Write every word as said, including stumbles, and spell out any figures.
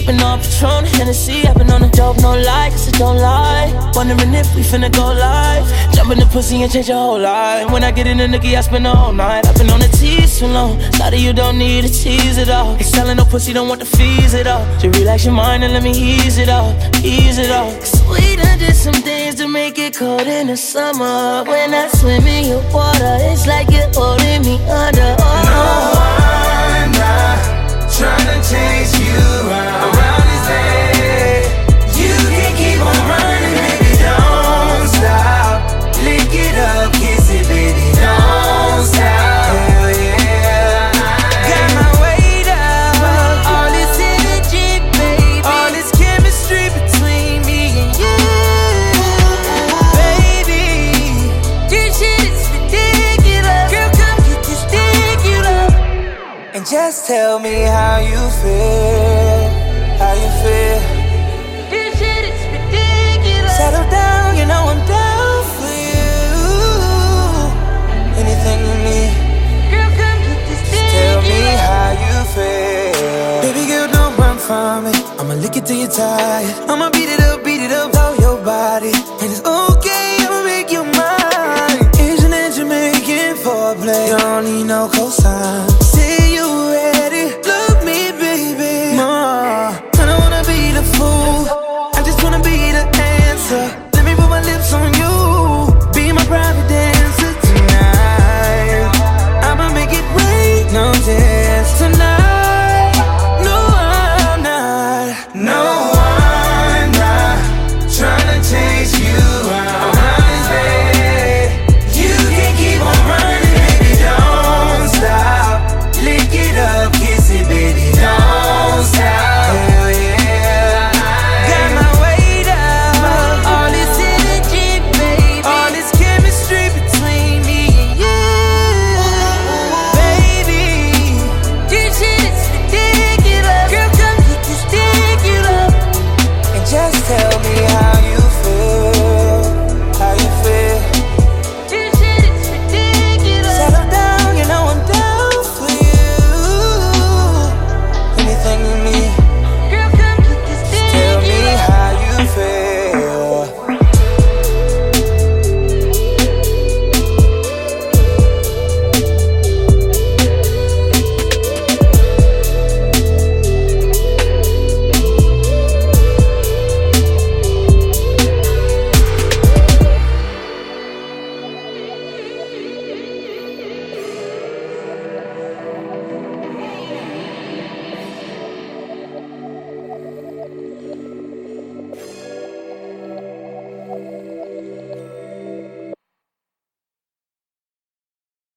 Sipping on Patron, Hennessy, I've been on the dope, no lie, cause I don't lie. Wondering if we finna go live. Jump in the pussy and change your whole life. When I get in the nookie, I spend the whole night. I've been on the tease too long. Sorry, you don't need to tease it all. Ain't selling no pussy, don't want the fees at all. Just relax your mind and let me ease it up, ease it up. Cause we done did some things to make it cold in the summer. When I swim in your water, it's like you're holding me under. Oh. No, I'm not trying to chase you around, around this day. You can keep on running, baby, don't stop. Lick it up, kiss it, baby, don't stop. Hell yeah, got my weight up. All this energy, baby, all this chemistry between me and you, baby. This shit is ridiculous. Girl, come get this ridiculous. And just tell me how you feel, how you feel. This shit is ridiculous. Settle down, you know I'm down for you. Anything you need, Girl, come get this just tell me ridiculous. how you feel. Baby girl, don't run from me. I'ma lick it till you're tired. I'ma beat it up, beat it up, all your body. And it's okay, I'ma make you mine. Asian and Jamaican foreplay.